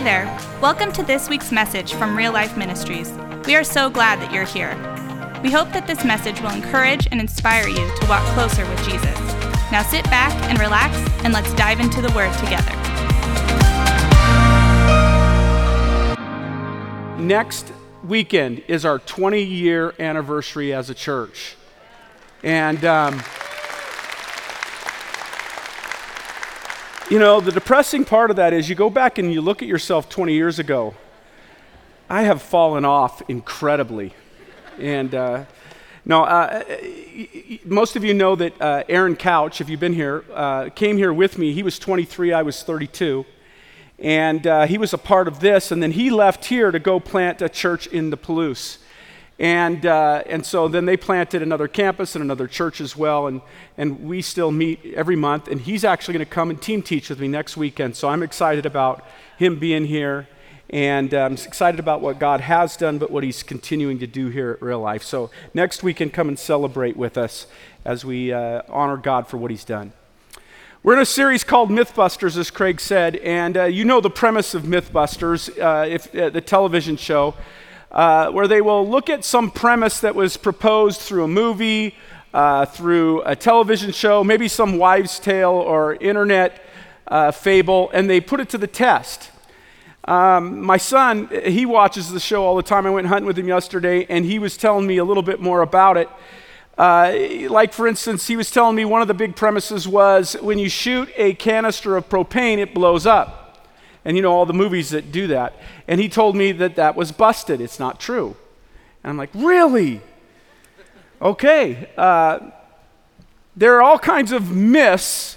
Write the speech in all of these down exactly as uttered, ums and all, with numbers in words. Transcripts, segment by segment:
there. Welcome to this week's message from Real Life Ministries. We are so glad that you're here. We hope that this message will encourage and inspire you to walk closer with Jesus. Now sit back and relax, and let's dive into the Word together. Next weekend is our twenty-year anniversary as a church. And, um, you know, the depressing part of that is you go back and you look at yourself twenty years ago. I have fallen off incredibly. And, uh, no, uh, most of you know that uh, Aaron Couch, if you've been here, uh, came here with me. He was twenty-three, I was thirty-two. And uh, he was a part of this, and then he left here to go plant a church in the Palouse. And uh, and so then they planted another campus and another church as well, and, and we still meet every month, and he's actually going to come and team teach with me next weekend, so I'm excited about him being here, and uh, I'm excited about what God has done, but what he's continuing to do here at Real Life. So next weekend, come and celebrate with us as we uh, honor God for what he's done. We're in a series called Mythbusters, as Craig said, and uh, you know the premise of Mythbusters, uh, if uh, the television show, uh, where they will look at some premise that was proposed through a movie, uh, through a television show, maybe some wives' tale or internet uh, fable, and they put it to the test. Um, my son, he watches the show all the time. I went hunting with him yesterday, and he was telling me a little bit more about it. Uh, like, for instance, he was telling me one of the big premises was when you shoot a canister of propane, it blows up. And you know all the movies that do that. And he told me that that was busted. It's not true. And I'm like, really? Okay. Uh, there are all kinds of myths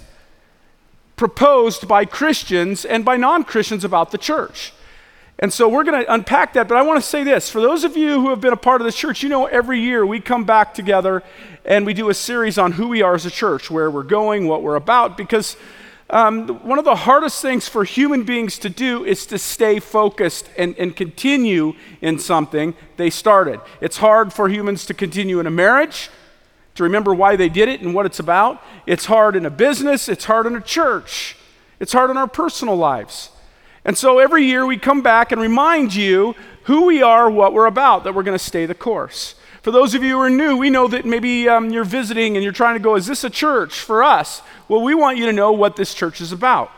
proposed by Christians and by non-Christians about the church. And so we're going to unpack that, but I want to say this. For those of you who have been a part of the church, you know every year we come back together and we do a series on who we are as a church, where we're going, what we're about, because um, one of the hardest things for human beings to do is to stay focused and, and continue in something they started. It's hard for humans to continue in a marriage, to remember why they did it and what it's about. It's hard in a business. It's hard in a church. It's hard in our personal lives. And so every year we come back and remind you who we are, what we're about, that we're going to stay the course. For those of you who are new, we know that maybe um, you're visiting and you're trying to go, is this a church for us? Well, we want you to know what this church is about.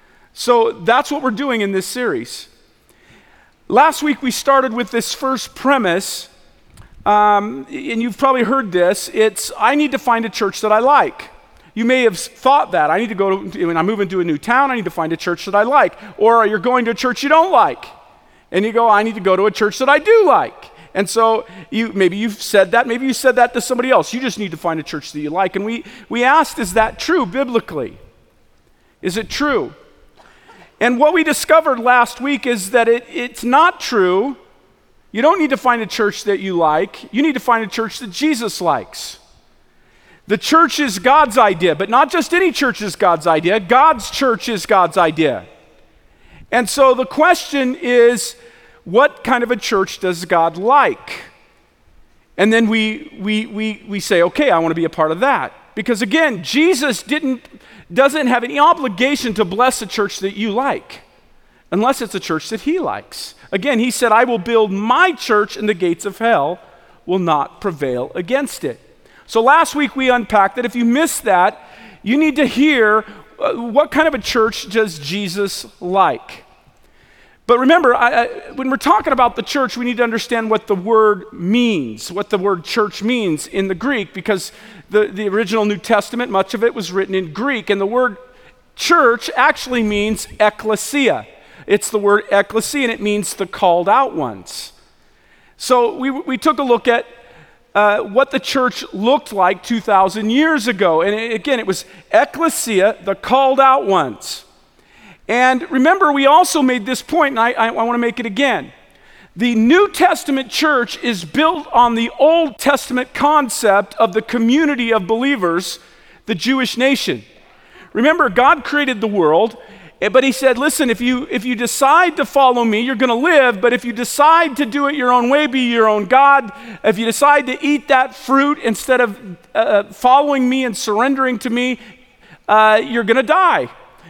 So that's what we're doing in this series. Last week we started with this first premise, um, and you've probably heard this. It's, I need to find a church that I like. You may have thought that. I need to go to, when I move into a new town, I need to find a church that I like. Or you're going to a church you don't like. And you go, I need to go to a church that I do like. And so you maybe you've said that. Maybe you said that to somebody else. You just need to find a church that you like. And we, we asked, is that true biblically? Is it true? And what we discovered last week is that it, it's not true. You don't need to find a church that you like. You need to find a church that Jesus likes. The church is God's idea, but not just any church is God's idea. God's church is God's idea. And so the question is, what kind of a church does God like? And then we we we we say, okay, I want to be a part of that. Because again, Jesus didn't doesn't have any obligation to bless a church that you like, unless it's a church that he likes. Again, he said, I will build my church and the gates of hell will not prevail against it. So last week we unpacked that. If you missed that, you need to hear uh, what kind of a church does Jesus like. But remember, I, I, when we're talking about the church, we need to understand what the word means, what the word church means in the Greek, because the, the original New Testament, much of it was written in Greek, and the word church actually means ecclesia. It's the word ecclesia, and it means the called out ones. So we, we took a look at Uh, what the church looked like two thousand years ago. And it, again, it was ecclesia, the called out ones. And remember, we also made this point, and I, I, I want to make it again. The New Testament church is built on the Old Testament concept of the community of believers, the Jewish nation. Remember, God created the world, but he said, listen, if you if you decide to follow me, you're going to live, but if you decide to do it your own way, be your own God, if you decide to eat that fruit instead of uh, following me and surrendering to me, uh, you're going to die.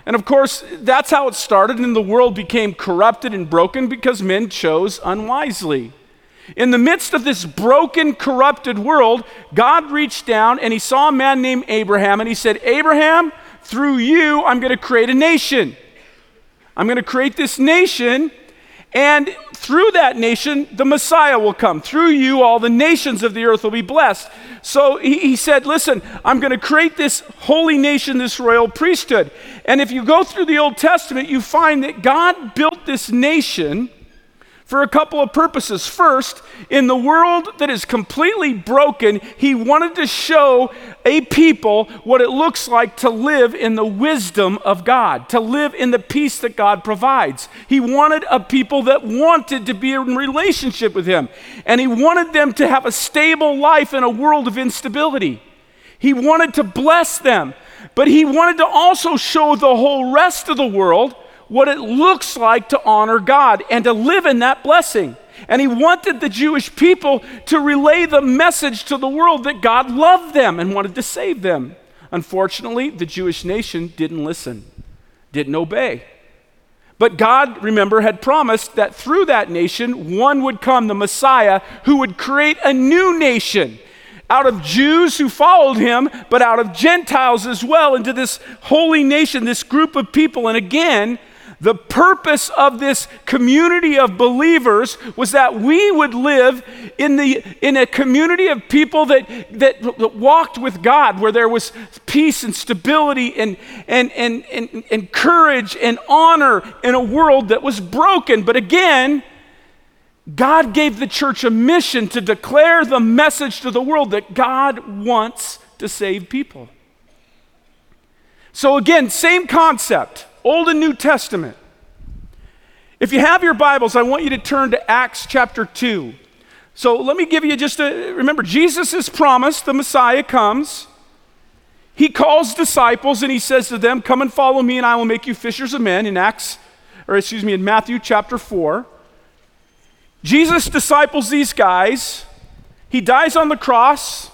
And of course, that's how it started, and the world became corrupted and broken because men chose unwisely. In the midst of this broken, corrupted world, God reached down and he saw a man named Abraham, and he said, Abraham, through you, I'm going to create a nation. I'm going to create this nation, and through that nation, the Messiah will come. Through you, all the nations of the earth will be blessed. So he, he said, listen, I'm going to create this holy nation, this royal priesthood. And if you go through the Old Testament, you find that God built this nation for a couple of purposes. First, in the world that is completely broken, he wanted to show a people what it looks like to live in the wisdom of God, to live in the peace that God provides. He wanted a people that wanted to be in relationship with him, and he wanted them to have a stable life in a world of instability. He wanted to bless them, but he wanted to also show the whole rest of the world what it looks like to honor God and to live in that blessing. And he wanted the Jewish people to relay the message to the world that God loved them and wanted to save them. Unfortunately, the Jewish nation didn't listen, didn't obey. But God, remember, had promised that through that nation, one would come, the Messiah, who would create a new nation out of Jews who followed him, but out of Gentiles as well, into this holy nation, this group of people. And again, the purpose of this community of believers was that we would live in the in a community of people that, that, that walked with God, where there was peace and stability and, and, and, and, and courage and honor in a world that was broken. But again, God gave the church a mission to declare the message to the world that God wants to save people. So again, same concept. Old and New Testament. If you have your Bibles, I want you to turn to Acts chapter two. So let me give you just a, remember, Jesus is promised, the Messiah comes. He calls disciples and he says to them, come and follow me and I will make you fishers of men, in Acts, or excuse me, in Matthew chapter four. Jesus disciples these guys. He dies on the cross.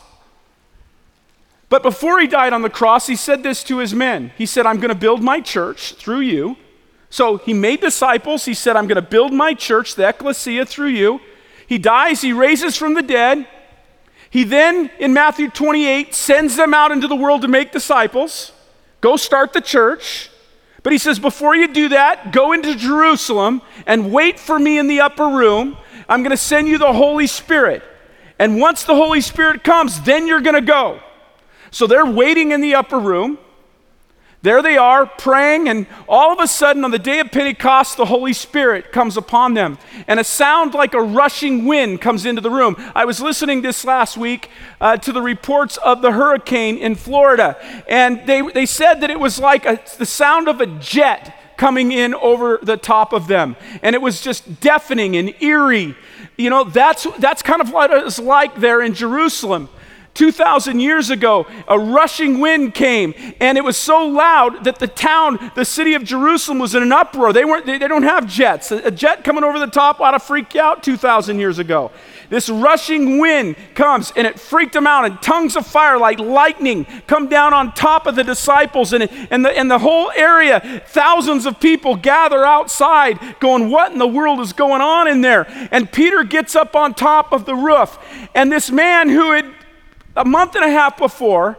But before he died on the cross, he said this to his men. He said, I'm going to build my church through you. So he made disciples. He said, I'm going to build my church, the ecclesia, through you. He dies. He raises from the dead. He then, in Matthew twenty-eight, sends them out into the world to make disciples. Go start the church. But he says, before you do that, go into Jerusalem and wait for me in the upper room. I'm going to send you the Holy Spirit. And once the Holy Spirit comes, then you're going to go. So they're waiting in the upper room. There they are praying, and all of a sudden on the day of Pentecost, the Holy Spirit comes upon them, and a sound like a rushing wind comes into the room. I was listening this last week uh, to the reports of the hurricane in Florida, and they, they said that it was like a, the sound of a jet coming in over the top of them, and it was just deafening and eerie. You know, that's, that's kind of what it was like there in Jerusalem. two thousand years ago, a rushing wind came, and it was so loud that the town, the city of Jerusalem, was in an uproar. They weren't, they, they don't have jets. A, a jet coming over the top ought to freak you out two thousand years ago. This rushing wind comes, and it freaked them out, and tongues of fire like lightning come down on top of the disciples, and, and, the, and the whole area, thousands of people gather outside going, what in the world is going on in there? And Peter gets up on top of the roof, and this man who had a month and a half before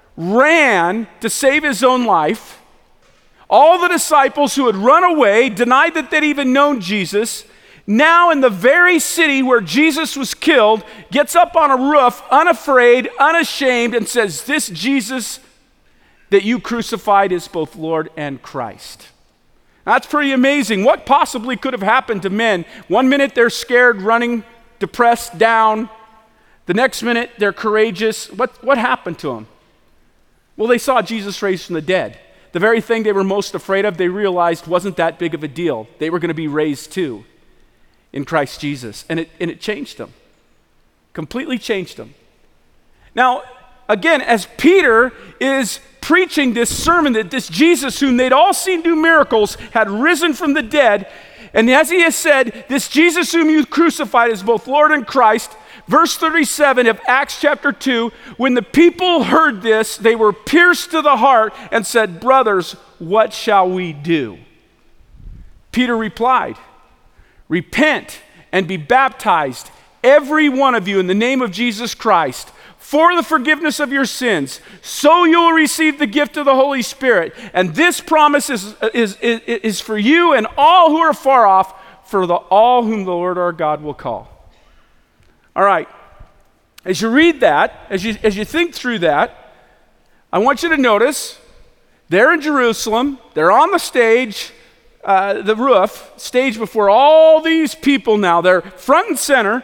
ran to save his own life. All the disciples who had run away, denied that they'd even known Jesus, now in the very city where Jesus was killed, gets up on a roof, unafraid, unashamed, and says, this Jesus that you crucified is both Lord and Christ. That's pretty amazing. What possibly could have happened to men? One minute they're scared, running, depressed, down. The next minute, they're courageous. What, what happened to them? Well, they saw Jesus raised from the dead. The very thing they were most afraid of, they realized wasn't that big of a deal. They were going to be raised too in Christ Jesus. And it, and it changed them. Completely changed them. Now, again, as Peter is preaching this sermon that this Jesus, whom they'd all seen do miracles, had risen from the dead, and as he has said, this Jesus whom you crucified is both Lord and Christ, Verse thirty-seven of Acts chapter two, when the people heard this, they were pierced to the heart and said, "Brothers, what shall we do?" Peter replied, "Repent and be baptized, every one of you, in the name of Jesus Christ, for the forgiveness of your sins. So you will receive the gift of the Holy Spirit. And this promise is, is, is, is for you and all who are far off, for the, all whom the Lord our God will call." All right. As you read that, as you, as you think through that, I want you to notice they're in Jerusalem. They're on the stage, uh, the roof, stage before all these people now. They're front and center.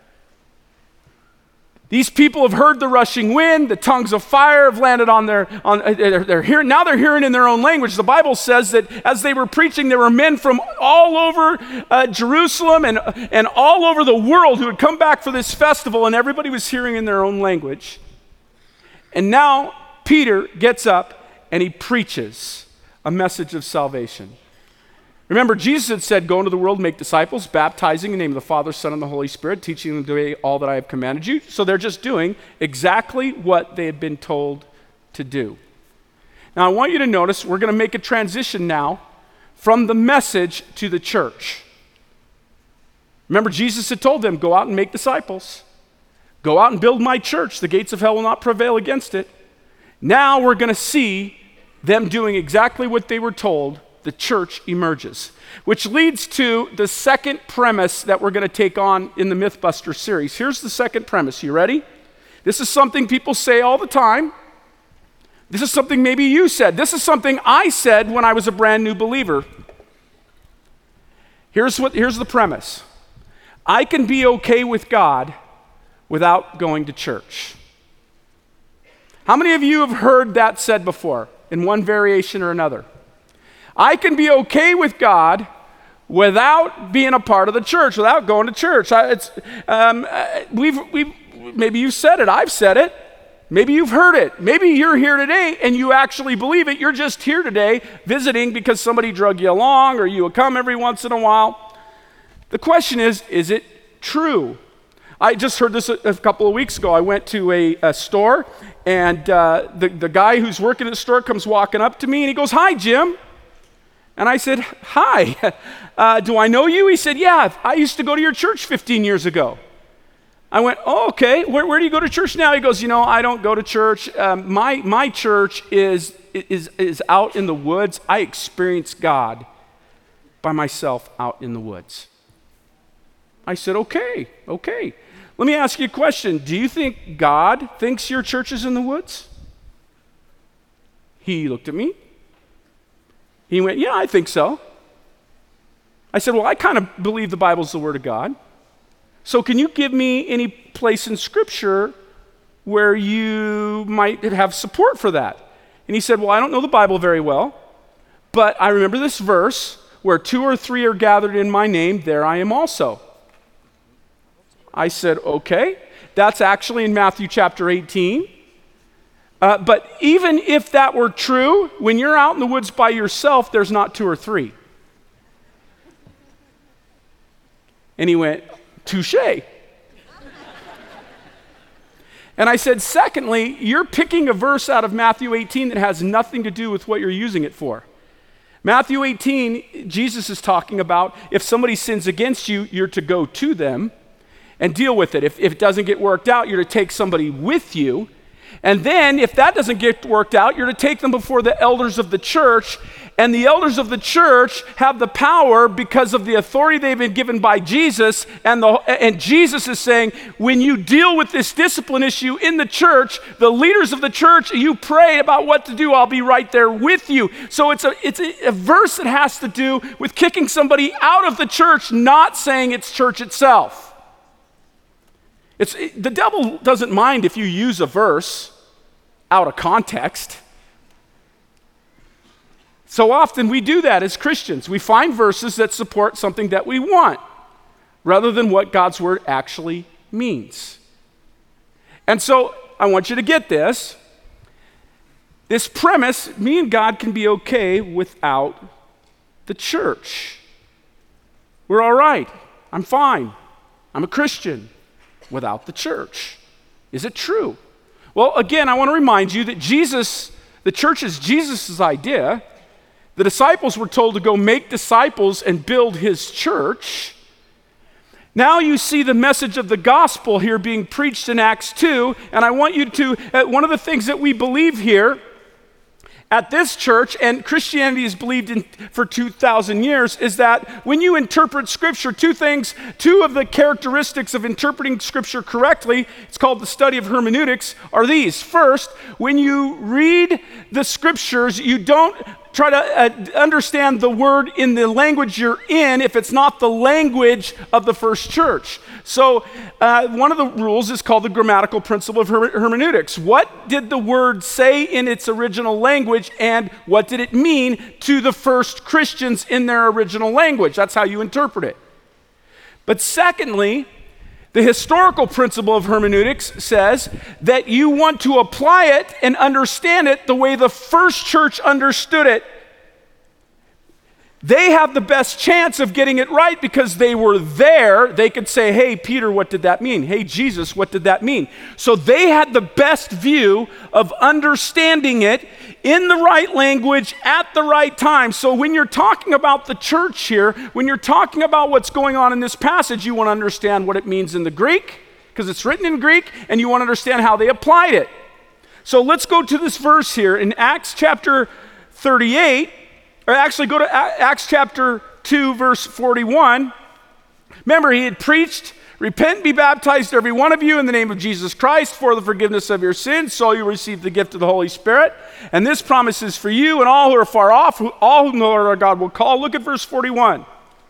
These people have heard the rushing wind, the tongues of fire have landed on their, on, they're, they're hearing, now they're hearing in their own language. The Bible says that as they were preaching, there were men from all over uh, Jerusalem and, and all over the world who had come back for this festival, and everybody was hearing in their own language. And now Peter gets up and he preaches a message of salvation. Remember, Jesus had said, "Go into the world, make disciples, baptizing in the name of the Father, Son, and the Holy Spirit, teaching them to obey all that I have commanded you." So they're just doing exactly what they had been told to do. Now, I want you to notice we're going to make a transition now from the message to the church. Remember, Jesus had told them, "Go out and make disciples. Go out and build my church. The gates of hell will not prevail against it." Now we're going to see them doing exactly what they were told. The church emerges, which leads to the second premise that we're going to take on in the Mythbuster series. Here's the second premise. You ready? This is something people say all the time. This is something maybe you said. This is something I said when I was a brand new believer. Here's what, here's the premise. I can be okay with God without going to church. How many of you have heard that said before in one variation or another? I can be okay with God without being a part of the church, without going to church. I, it's, um, we've, we've, maybe you've said it, I've said it. Maybe you've heard it. Maybe you're here today and you actually believe it. You're just here today visiting because somebody drug you along or you come every once in a while. The question is, is it true? I just heard this a, a couple of weeks ago. I went to a, a store and uh, the, the guy who's working at the store comes walking up to me and he goes, "Hi, Jim." And I said, "Hi, uh, do I know you?" He said, "Yeah, I used to go to your church fifteen years ago. I went, "Oh, okay. Where, where do you go to church now?" He goes, "You know, I don't go to church. Um, my, my church is, is, is out in the woods. I experience God by myself out in the woods." I said, okay, okay. Let me ask you a question. Do you think God thinks your church is in the woods? He looked at me. He went, "Yeah, I think so." I said, "Well, I kind of believe the Bible's the Word of God. So can you give me any place in Scripture where you might have support for that?" And he said, "Well, I don't know the Bible very well, but I remember this verse, where two or three are gathered in my name, there I am also." I said, "Okay, that's actually in Matthew chapter eighteen. Uh, but even if that were true, when you're out in the woods by yourself, there's not two or three." And he went, "Touché." And I said, "Secondly, you're picking a verse out of Matthew eighteen that has nothing to do with what you're using it for. Matthew eighteen, Jesus is talking about if somebody sins against you, you're to go to them and deal with it. If, if it doesn't get worked out, you're to take somebody with you. And then if that doesn't get worked out, you're to take them before the elders of the church. And the elders of the church have the power because of the authority they've been given by Jesus. And, the, and Jesus is saying, when you deal with this discipline issue in the church, the leaders of the church, you pray about what to do, I'll be right there with you. So it's a, it's a, a verse that has to do with kicking somebody out of the church, not saying it's church itself. It's, it, the devil doesn't mind if you use a verse out of context. So often we do that as Christians. We find verses that support something that we want rather than what God's word actually means. And so I want you to get this. This premise, me and God can be okay without the church. We're all right. I'm fine. I'm a Christian. without the church. Is it true? Well, again, I want to remind you that Jesus, the church is Jesus' idea. The disciples were told to go make disciples and build his church. Now you see the message of the gospel here being preached in Acts two, and I want you to, uh, one of the things that we believe here at this church, and Christianity has believed in for two thousand years, is that when you interpret Scripture, two things, two of the characteristics of interpreting Scripture correctly, it's called the study of hermeneutics, are these. First, when you read the Scriptures, you don't try to uh, understand the word in the language you're in if it's not the language of the first church. So uh, one of the rules is called the grammatical principle of her- hermeneutics. What did the word say in its original language, and what did it mean to the first Christians in their original language? That's how you interpret it. But secondly, the historical principle of hermeneutics says that you want to apply it and understand it the way the first church understood it. They have the best chance of getting it right because they were there. They could say, hey, Peter, what did that mean? Hey, Jesus, what did that mean? So they had the best view of understanding it in the right language at the right time. So when you're talking about the church here, when you're talking about what's going on in this passage, you want to understand what it means in the Greek, because it's written in Greek, and you want to understand how they applied it. So let's go to this verse here in Acts chapter thirty-eight. Or actually go to Acts chapter two, verse forty-one. Remember, he had preached, repent and be baptized, every one of you, in the name of Jesus Christ for the forgiveness of your sins, so you receive the gift of the Holy Spirit. And this promise is for you and all who are far off, who, all whom the Lord our God will call. Look at verse forty-one.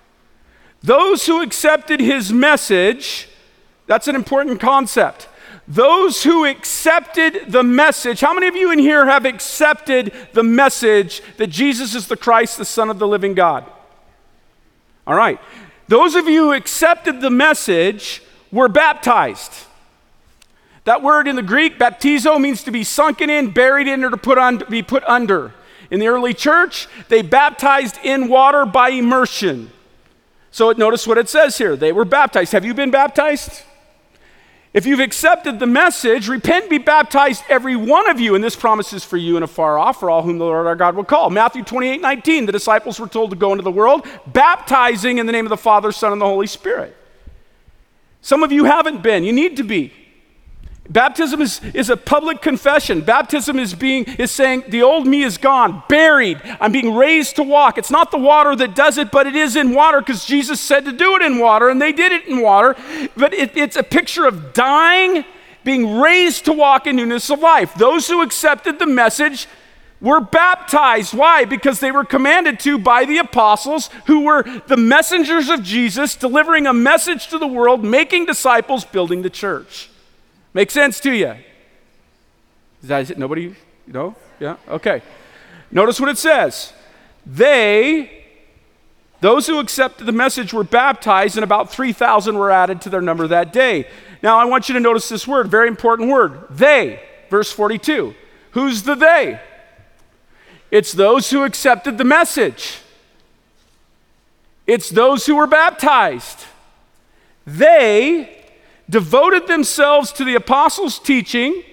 Those who accepted his message, that's an important concept. Those who accepted the message, how many of you in here have accepted the message that Jesus is the Christ, the Son of the living God? All right. Those of you who accepted the message were baptized. That word in the Greek, baptizo, means to be sunken in, buried in, or to put on, to be put under. In the early church, they baptized in water by immersion. So notice what it says here. They were baptized. Have you been baptized? If you've accepted the message, repent and be baptized, every one of you, and this promise is for you and afar off, for all whom the Lord our God will call. Matthew twenty-eight nineteen, the disciples were told to go into the world, baptizing in the name of the Father, Son, and the Holy Spirit. Some of you haven't been. You need to be. Baptism is, is a public confession. Baptism is being is saying the old me is gone, buried. I'm being raised to walk. It's not the water that does it, but it is in water because Jesus said to do it in water, and they did it in water. But it, it's a picture of dying, being raised to walk in newness of life. Those who accepted the message were baptized. Why? Because they were commanded to by the apostles, who were the messengers of Jesus, delivering a message to the world, making disciples, building the church. Make sense to you? Is that it? Nobody? No? Yeah? Okay. Notice what it says. They, those who accepted the message were baptized, and about three thousand were added to their number that day. Now I want you to notice this word, very important word. They, verse forty-two. Who's the they? It's those who accepted the message. It's those who were baptized. They devoted themselves to the apostles' teaching,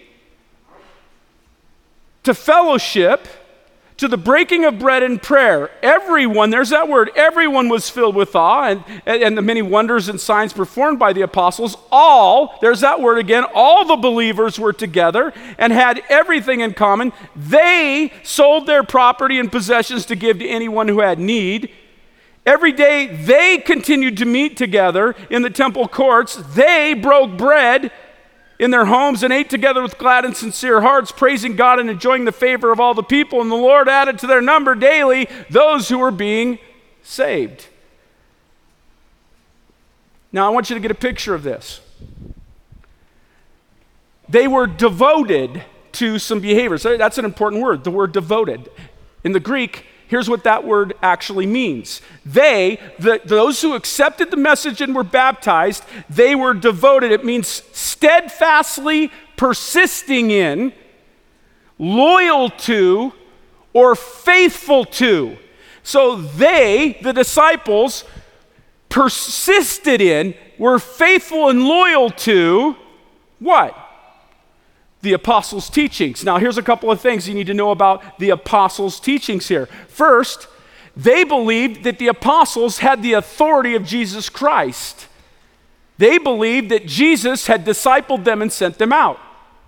to fellowship, to the breaking of bread and prayer. Everyone, there's that word, everyone was filled with awe, and, and the many wonders and signs performed by the apostles. All, there's that word again, all the believers were together and had everything in common. They sold their property and possessions to give to anyone who had need. Every day they continued to meet together in the temple courts. They broke bread in their homes and ate together with glad and sincere hearts, praising God and enjoying the favor of all the people. And the Lord added to their number daily those who were being saved. Now I want you to get a picture of this. They were devoted to some behaviors. That's an important word, the word devoted. In the Greek, here's what that word actually means. They, the, those who accepted the message and were baptized, they were devoted. It means steadfastly persisting in, loyal to, or faithful to. So they, the disciples, persisted in, were faithful and loyal to what? The apostles' teachings. Now, here's a couple of things you need to know about the apostles' teachings here. First, they believed that the apostles had the authority of Jesus Christ. They believed that Jesus had discipled them and sent them out.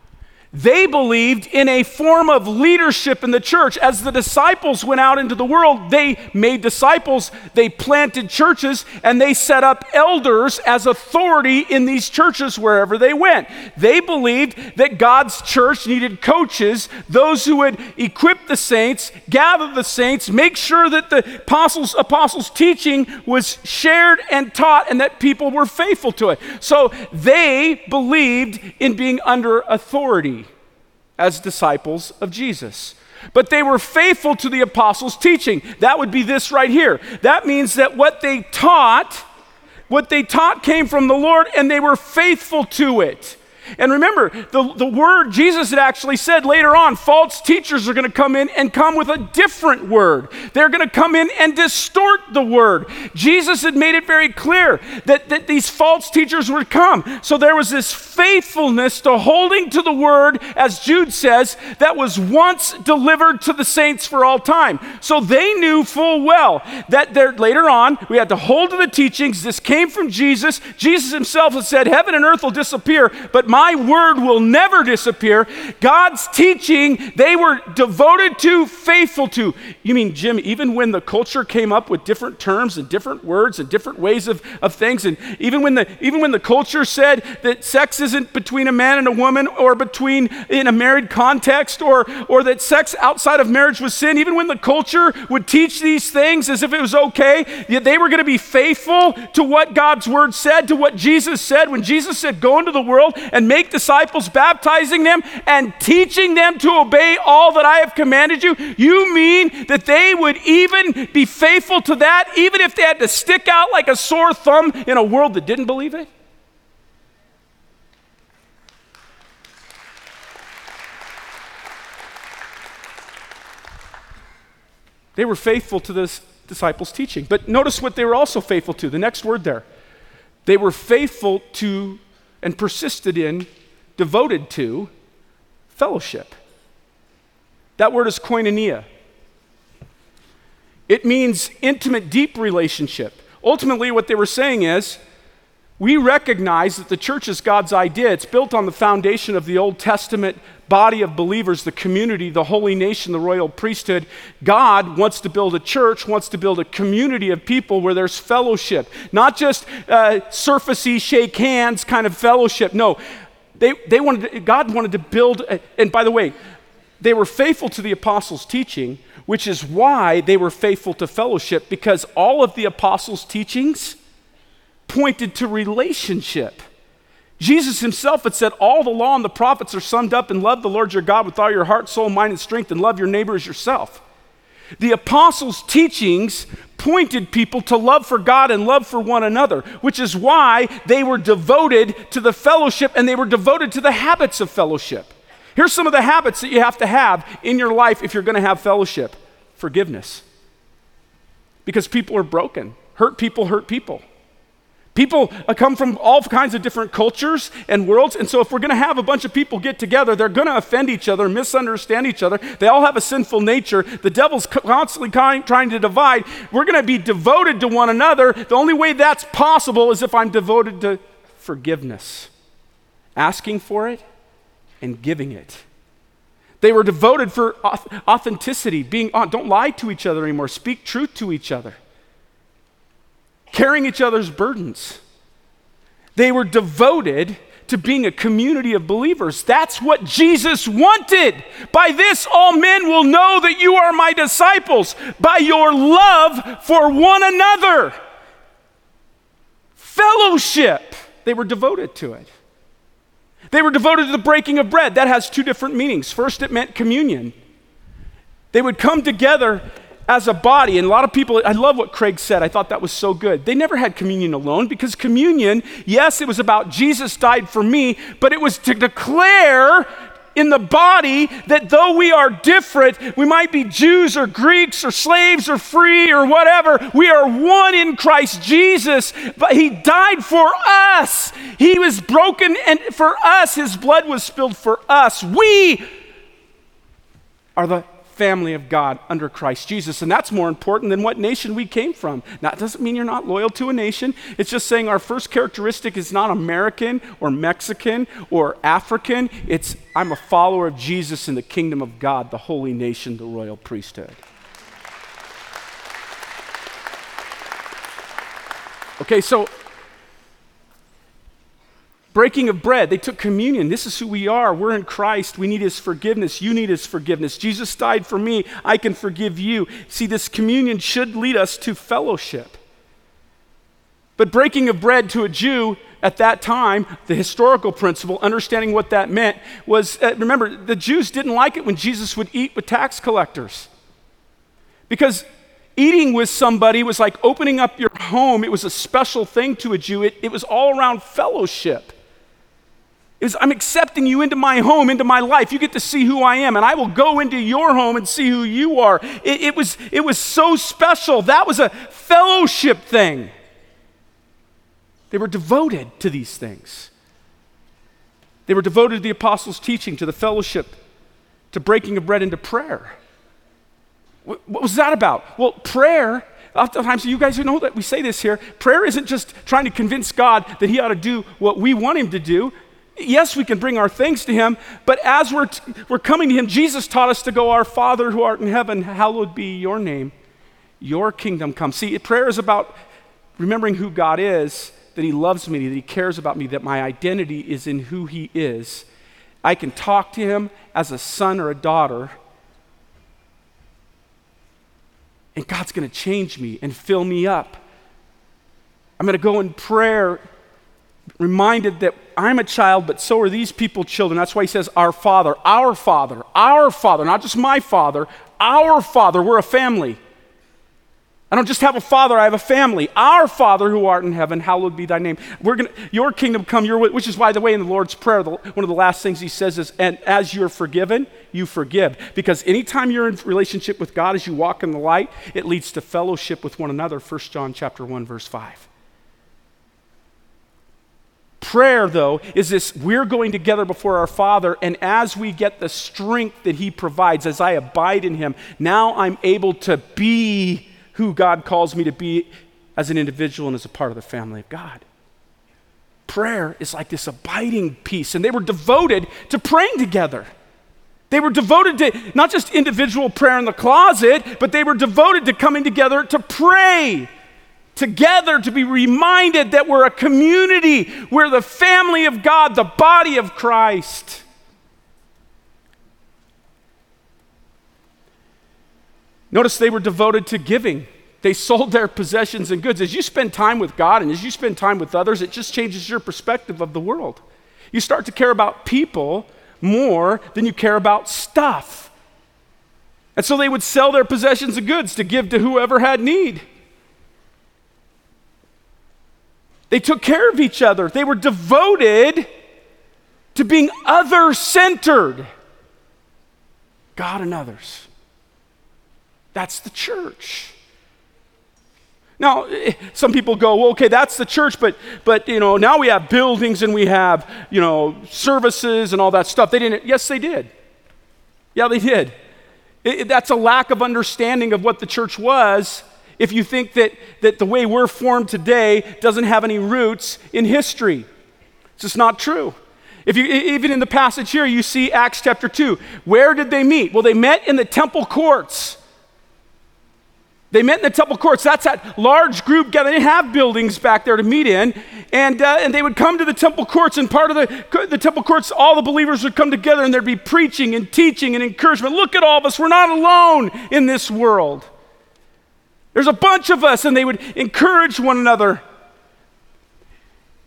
They believed in a form of leadership in the church. As the disciples went out into the world, they made disciples, they planted churches, and they set up elders as authority in these churches wherever they went. They believed that God's church needed coaches, those who would equip the saints, gather the saints, make sure that the apostles' apostles' teaching was shared and taught and that people were faithful to it. So they believed in being under authority as disciples of Jesus. But they were faithful to the apostles' teaching. That would be this right here. That means that what they taught, what they taught came from the Lord, and they were faithful to it. And remember, the, the word Jesus had actually said later on, false teachers are going to come in and come with a different word. They're going to come in and distort the word. Jesus had made it very clear that, that these false teachers would come. So there was this faithfulness to holding to the word, as Jude says, that was once delivered to the saints for all time. So they knew full well that there, later on, we had to hold to the teachings. This came from Jesus. Jesus himself had said, heaven and earth will disappear, but my word will never disappear. God's teaching, they were devoted to, faithful to. You mean, Jim, even when the culture came up with different terms and different words and different ways of, of things, and even when the even when the culture said that sex isn't between a man and a woman or between in a married context, or or that sex outside of marriage was sin, even when the culture would teach these things as if it was okay, they were going to be faithful to what God's word said, to what Jesus said. When Jesus said, go into the world and make disciples, baptizing them and teaching them to obey all that I have commanded you, you mean that they would even be faithful to that, even if they had to stick out like a sore thumb in a world that didn't believe it? They were faithful to this disciples' teaching. But notice what they were also faithful to. The next word there. They were faithful to and persisted in, devoted to, fellowship. That word is koinonia. It means intimate, deep relationship. Ultimately, what they were saying is, we recognize that the church is God's idea. It's built on the foundation of the Old Testament body of believers, the community, the holy nation, the royal priesthood. God wants to build a church, wants to build a community of people where there's fellowship. Not just uh, surfacey, shake hands kind of fellowship. No, they, they wanted to, God wanted to build, a, and by the way, they were faithful to the apostles' teaching, which is why they were faithful to fellowship, because all of the apostles' teachings pointed to relationship. Jesus himself had said, all the law and the prophets are summed up in love the Lord your God with all your heart, soul, mind, and strength, and love your neighbor as yourself. The apostles' teachings pointed people to love for God and love for one another, which is why they were devoted to the fellowship and they were devoted to the habits of fellowship. Here's some of the habits that you have to have in your life if you're going to have fellowship. Forgiveness. Because people are broken. Hurt people hurt people. People come from all kinds of different cultures and worlds, and so if we're going to have a bunch of people get together, they're going to offend each other, misunderstand each other. They all have a sinful nature. The devil's constantly trying to divide. We're going to be devoted to one another. The only way that's possible is if I'm devoted to forgiveness, asking for it and giving it. They were devoted for authenticity, being don't lie to each other anymore, speak truth to each other. Carrying each other's burdens. They were devoted to being a community of believers. That's what Jesus wanted. By this, all men will know that you are my disciples, by your love for one another. Fellowship. They were devoted to it. They were devoted to the breaking of bread. That has two different meanings. First, it meant communion. They would come together as a body, and a lot of people, I love what Craig said. I thought that was so good. They never had communion alone, because communion, yes, it was about Jesus died for me, but it was to declare in the body, that though we are different, we might be Jews or Greeks or slaves or free or whatever, we are one in Christ Jesus. But he died for us. He was broken and for us, his blood was spilled for us. We are the family of God under Christ Jesus, and that's more important than what nation we came from. Now, it doesn't mean you're not loyal to a nation. It's just saying our first characteristic is not American or Mexican or African. It's I'm a follower of Jesus in the kingdom of God, the holy nation, the royal priesthood. Okay, so breaking of bread, they took communion. This is who we are. We're in Christ. We need his forgiveness. You need his forgiveness. Jesus died for me. I can forgive you. See, this communion should lead us to fellowship. But breaking of bread to a Jew at that time, the historical principle, understanding what that meant, was, uh, remember, the Jews didn't like it when Jesus would eat with tax collectors. Because eating with somebody was like opening up your home. It was a special thing to a Jew. It, it was all around fellowship. It was, I'm accepting you into my home, into my life. You get to see who I am, and I will go into your home and see who you are. It, it was, it was so special. That was a fellowship thing. They were devoted to these things. They were devoted to the apostles' teaching, to the fellowship, to breaking of bread, and to prayer. What, what was that about? Well, prayer, oftentimes, you guys know that we say this here, prayer isn't just trying to convince God that he ought to do what we want him to do. Yes, we can bring our things to him, but as we're, t- we're coming to him, Jesus taught us to go, our Father who art in heaven, hallowed be your name, your kingdom come. See, prayer is about remembering who God is, that he loves me, that he cares about me, that my identity is in who he is. I can talk to him as a son or a daughter, and God's going to change me and fill me up. I'm going to go in prayer reminded that I'm a child, but so are these people children. That's why he says, our Father, our Father, our Father, not just my Father, our Father. We're a family. I don't just have a father, I have a family. Our Father who art in heaven, hallowed be thy name. We're gonna, your kingdom come, your way, which is, by the way, in the Lord's Prayer, the, one of the last things he says is, and as you're forgiven, you forgive. Because anytime you're in relationship with God, as you walk in the light, it leads to fellowship with one another, First John chapter one, verse five. Prayer, though, is this, we're going together before our Father, and as we get the strength that he provides, as I abide in him, now I'm able to be who God calls me to be as an individual and as a part of the family of God. Prayer is like this abiding peace, and they were devoted to praying together. They were devoted to not just individual prayer in the closet, but they were devoted to coming together to pray together, to be reminded that we're a community, we're the family of God, the body of Christ. Notice they were devoted to giving. They sold their possessions and goods. As you spend time with God and as you spend time with others, it just changes your perspective of the world. You start to care about people more than you care about stuff. And so they would sell their possessions and goods to give to whoever had need. They took care of each other. They were devoted to being other-centered. God and others. That's the church. Now, some people go, well, okay, that's the church, but, but you know, now we have buildings and we have, you know, services and all that stuff. They didn't, yes, they did. Yeah, they did. It, it, that's a lack of understanding of what the church was if you think that, that the way we're formed today doesn't have any roots in history. It's just not true. If you, even in the passage here, you see Acts chapter two. Where did they meet? Well, they met in the temple courts. They met in the temple courts. That's that large group gathering. They didn't have buildings back there to meet in. And, uh, and they would come to the temple courts, and part of the, the temple courts, all the believers would come together, and there'd be preaching and teaching and encouragement. Look at all of us. We're not alone in this world. There's a bunch of us, and they would encourage one another.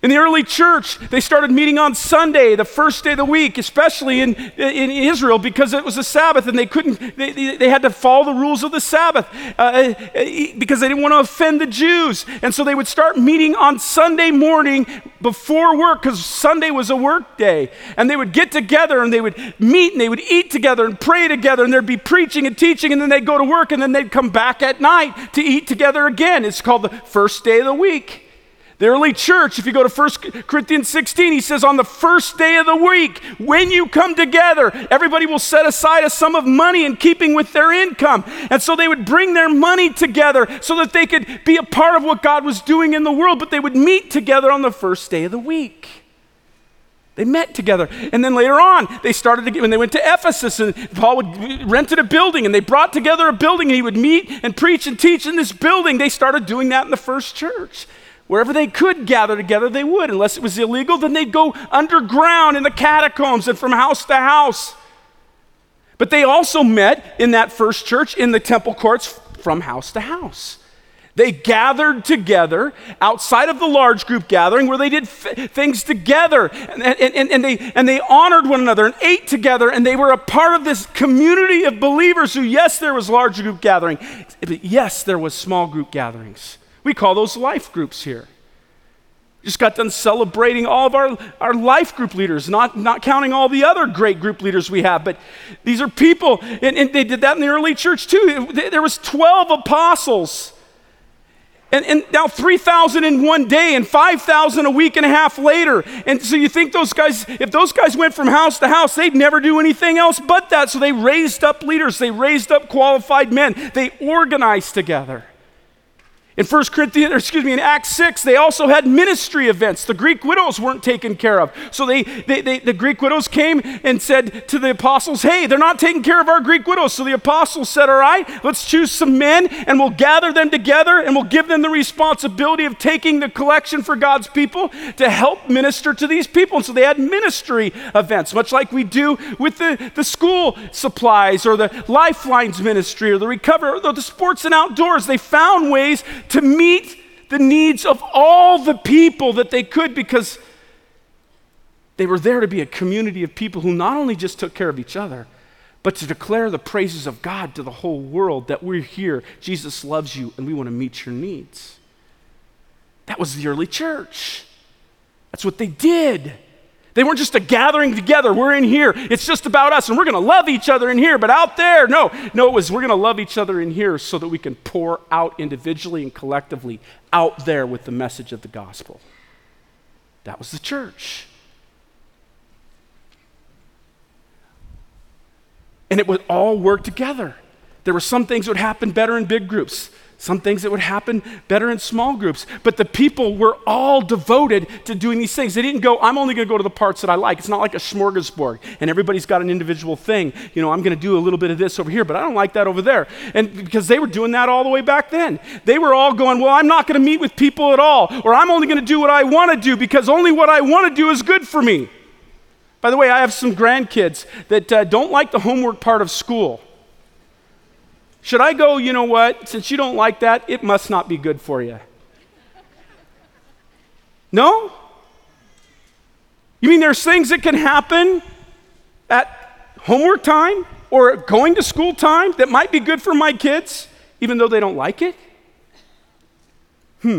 In the early church, they started meeting on Sunday, the first day of the week, especially in, in Israel, because it was a Sabbath and they couldn't, they, they had to follow the rules of the Sabbath uh, because they didn't want to offend the Jews. And so they would start meeting on Sunday morning before work, because Sunday was a work day. And they would get together and they would meet and they would eat together and pray together, and there'd be preaching and teaching, and then they'd go to work, and then they'd come back at night to eat together again. It's called the first day of the week. The early church, if you go to First Corinthians sixteen, he says on the first day of the week, when you come together, everybody will set aside a sum of money in keeping with their income. And so they would bring their money together so that they could be a part of what God was doing in the world, but they would meet together on the first day of the week. They met together. And then later on, they started to, when they went to Ephesus, and Paul would rented a building, and they brought together a building, and he would meet and preach and teach in this building. They started doing that in the first church. Wherever they could gather together, they would. Unless it was illegal, then they'd go underground in the catacombs and from house to house. But they also met in that first church in the temple courts from house to house. They gathered together outside of the large group gathering where they did f- things together, and, and, and, they, and they honored one another and ate together, and they were a part of this community of believers who, yes, there was large group gathering, but yes, there was small group gatherings. We call those life groups here. Just got done celebrating all of our, our life group leaders, not, not counting all the other great group leaders we have, but these are people, and, and they did that in the early church too. There was twelve apostles, and, and now three thousand in one day and five thousand a week and a half later. And so you think those guys, if those guys went from house to house, they'd never do anything else but that. So they raised up leaders, they raised up qualified men, they organized together. In First Corinthians, or excuse me, in Acts six, they also had ministry events. The Greek widows weren't taken care of. So they, they, they, the Greek widows came and said to the apostles, hey, they're not taking care of our Greek widows. So the apostles said, all right, let's choose some men and we'll gather them together and we'll give them the responsibility of taking the collection for God's people to help minister to these people. And so they had ministry events, much like we do with the, the school supplies or the Lifelines ministry or the recovery or the sports and outdoors. They found ways to meet the needs of all the people that they could, because they were there to be a community of people who not only just took care of each other, but to declare the praises of God to the whole world, that we're here, Jesus loves you, and we want to meet your needs. That was the early church. That's what they did. They weren't just a gathering together. We're in here. It's just about us, and we're going to love each other in here. But out there, no. No, it was we're going to love each other in here so that we can pour out individually and collectively out there with the message of the gospel. That was the church. And it would all work together. There were some things that would happen better in big groups, some things that would happen better in small groups. But the people were all devoted to doing these things. They didn't go, I'm only going to go to the parts that I like. It's not like a smorgasbord and everybody's got an individual thing. You know, I'm going to do a little bit of this over here, but I don't like that over there. And because they were doing that all the way back then. They were all going, well, I'm not going to meet with people at all, or I'm only going to do what I want to do because only what I want to do is good for me. By the way, I have some grandkids that uh, don't like the homework part of school. Should I go, you know what, since you don't like that, it must not be good for you? No? You mean there's things that can happen at homework time or going to school time that might be good for my kids, even though they don't like it? Hmm.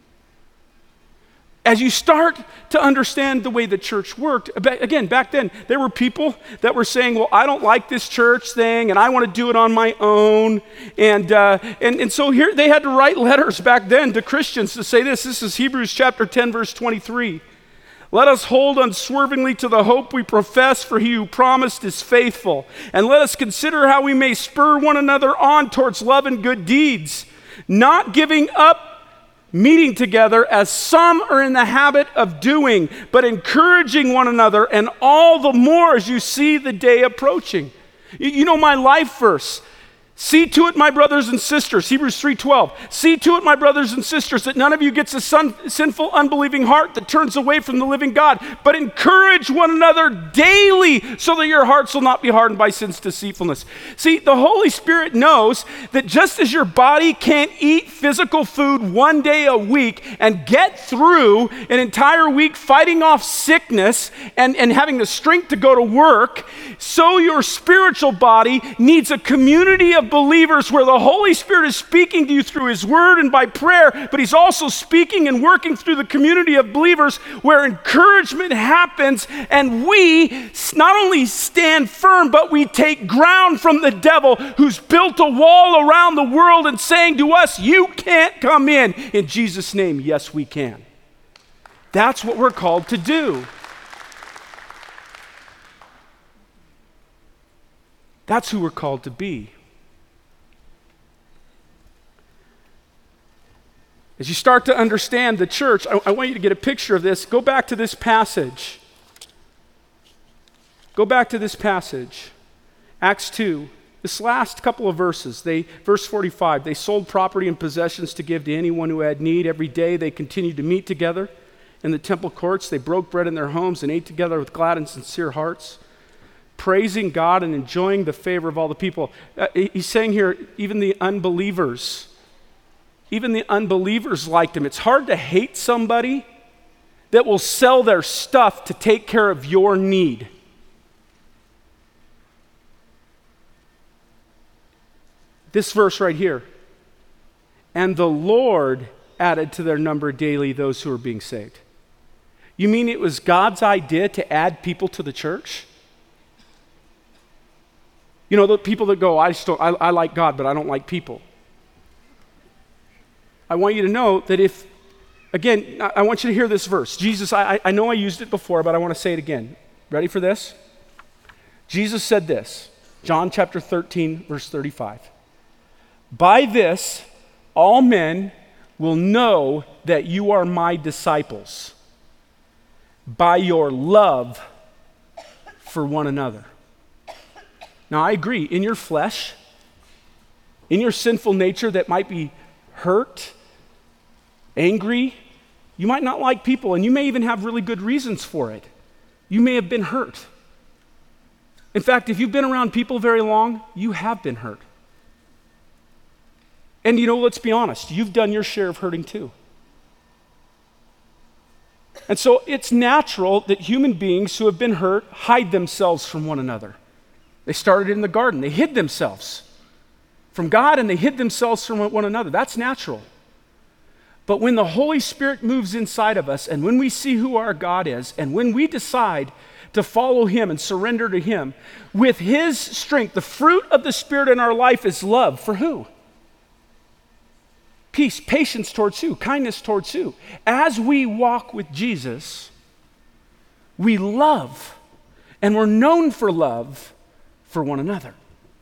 As you start to understand the way the church worked, again, back then, there were people that were saying, well, I don't like this church thing, and I want to do it on my own. And, uh, and, and so here they had to write letters back then to Christians to say this. This is Hebrews chapter ten, verse twenty-three. Let us hold unswervingly to the hope we profess, for he who promised is faithful. And let us consider how we may spur one another on towards love and good deeds, not giving up meeting together as some are in the habit of doing, but encouraging one another, and all the more as you see the day approaching. You, you know my life verse, See to it, my brothers and sisters, Hebrews three twelve. See to it, my brothers and sisters, that none of you gets a son, sinful, unbelieving heart that turns away from the living God, but encourage one another daily so that your hearts will not be hardened by sin's deceitfulness. See, the Holy Spirit knows that just as your body can't eat physical food one day a week and get through an entire week fighting off sickness and, and having the strength to go to work, so your spiritual body needs a community of believers where the Holy Spirit is speaking to you through His Word and by prayer, but He's also speaking and working through the community of believers where encouragement happens, and we not only stand firm, but we take ground from the devil who's built a wall around the world and saying to us, you can't come in. In Jesus' name, yes, we can. That's what we're called to do. That's who we're called to be. As you start to understand the church, I, I want you to get a picture of this. Go back to this passage. Go back to this passage. Acts two. This last couple of verses. They, verse forty-five, they sold property and possessions to give to anyone who had need. Every day they continued to meet together in the temple courts. They broke bread in their homes and ate together with glad and sincere hearts, praising God and enjoying the favor of all the people. Uh, he's saying here, even the unbelievers, even the unbelievers liked him. It's hard to hate somebody that will sell their stuff to take care of your need. This verse right here, and the Lord added to their number daily those who were being saved. You mean it was God's idea to add people to the church? You know, the people that go, I, just don't, I, I like God, but I don't like people. I want you to know that if, again, I, I want you to hear this verse. Jesus, I, I know I used it before, but I want to say it again. Ready for this? Jesus said this, John chapter thirteen, verse thirty-five. By this, all men will know that you are my disciples, by your love for one another. Now, I agree, in your flesh, in your sinful nature that might be hurt, angry, you might not like people, and you may even have really good reasons for it. You may have been hurt. In fact, if you've been around people very long, you have been hurt. And you know, let's be honest, you've done your share of hurting too. And so it's natural that human beings who have been hurt hide themselves from one another. They started in the garden. They hid themselves from God and they hid themselves from one another. That's natural. But when the Holy Spirit moves inside of us and when we see who our God is and when we decide to follow Him and surrender to Him, with His strength, the fruit of the Spirit in our life is love. For who? Peace, patience towards who? Kindness towards who? As we walk with Jesus, we love, and we're known for love for one another.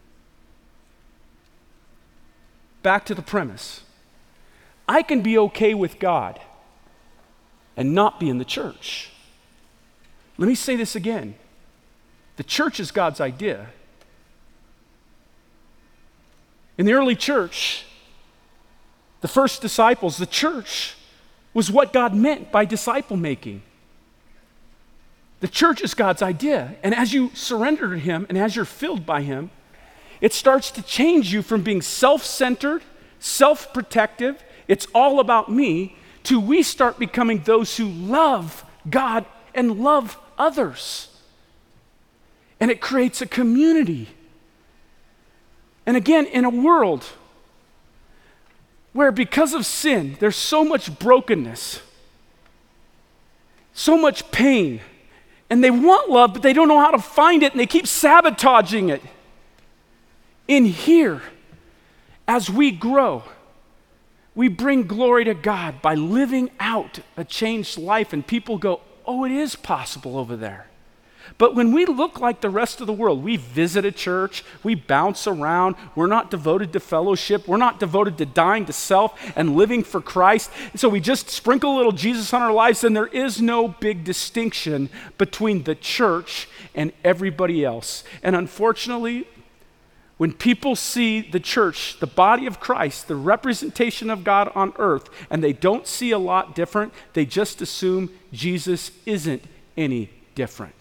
Back to the premise. I can be okay with God and not be in the church. Let me say this again. The church is God's idea. In the early church, the first disciples, the church, was what God meant by disciple making. The church is God's idea. And as you surrender to Him and as you're filled by Him, it starts to change you from being self-centered, self-protective, it's all about me, to we start becoming those who love God and love others. And it creates a community. And again, in a world where because of sin, there's so much brokenness, so much pain, and they want love, but they don't know how to find it, and they keep sabotaging it. In here, as we grow, we bring glory to God by living out a changed life, and people go, oh, it is possible over there. But when we look like the rest of the world, we visit a church, we bounce around, we're not devoted to fellowship, we're not devoted to dying to self and living for Christ. So we just sprinkle a little Jesus on our lives, and there is no big distinction between the church and everybody else. And unfortunately, When people see the church, the body of Christ, the representation of God on earth, and they don't see a lot different, they just assume Jesus isn't any different.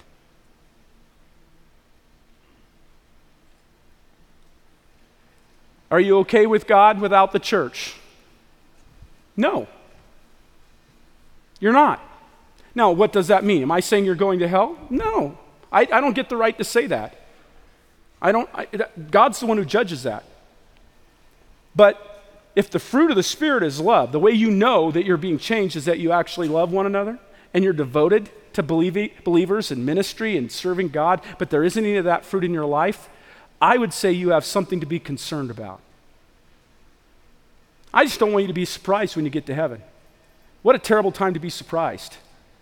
Are you okay with God without the church? No. You're not. Now, what does that mean? Am I saying you're going to hell? No. I, I don't get the right to say that. I don't, I, God's the one who judges that. But if the fruit of the Spirit is love, the way you know that you're being changed is that you actually love one another and you're devoted to believe, believers and ministry and serving God, but there isn't any of that fruit in your life, I would say you have something to be concerned about. I just don't want you to be surprised when you get to heaven. What a terrible time to be surprised.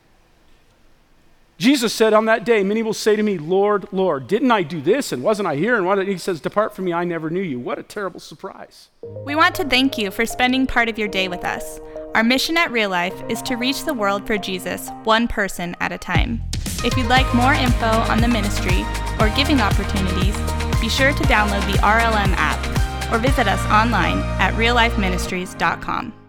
Jesus said on that day, many will say to me, Lord, Lord, didn't I do this and wasn't I here? And what? He says, depart from me, I never knew you. What a terrible surprise. We want to thank you for spending part of your day with us. Our mission at Real Life is to reach the world for Jesus, one person at a time. If you'd like more info on the ministry or giving opportunities, be sure to download the R L M app or visit us online at real life ministries dot com.